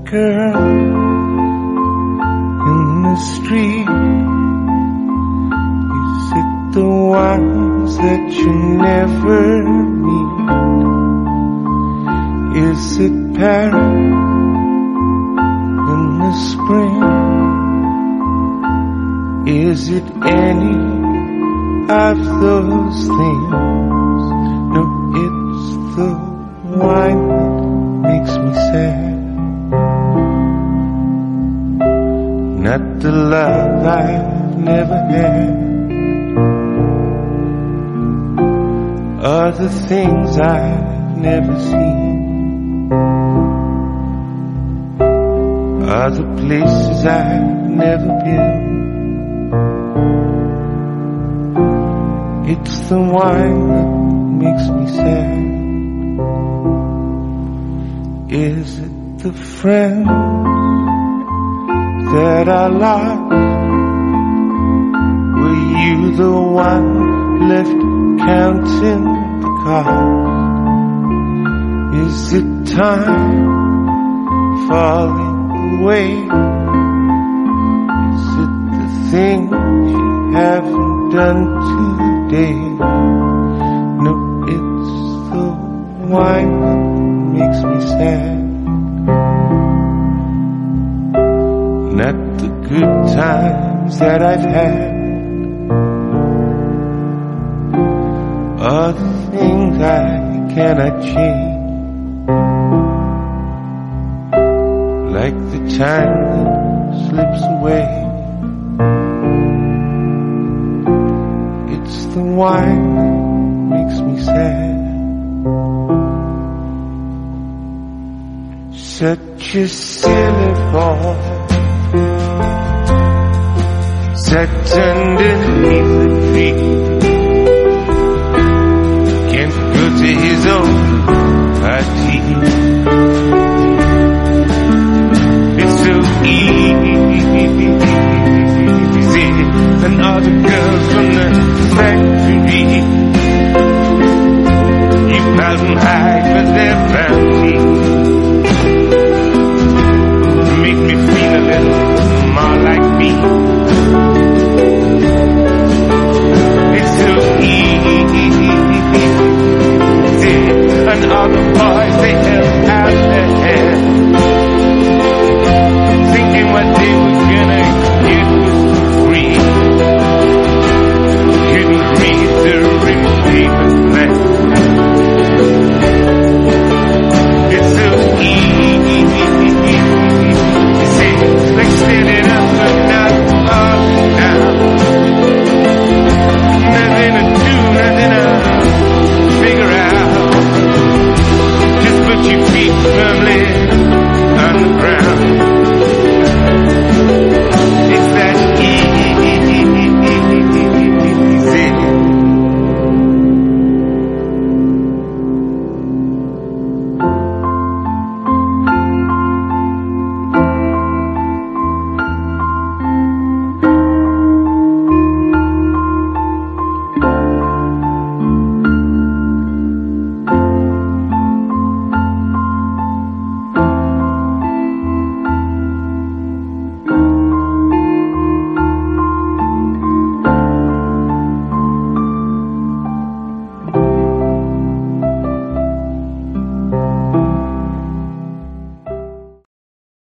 girl in the street? Is it the ones that you never meet? Is it Paris in the spring? Is it any of those things? No, it's the wine that makes me sad. Not the love I've never had, or the things I've never seen, or the places I've never been. It's the wine that makes me sad. Is it the friends that I lost? Were you the one left counting the cost? Is it time falling away? Is it the things you haven't done today? No, it's the wine that makes me sad. Not the good times that I've had, or the things I cannot change, like the time that slips away. It's the wine that makes me sad. Such a silly boy sat underneath the tree, can't go to his own party. It's so easy, and all the girls from the factory, you mountain high for their bounty. Make me feel a little more like me.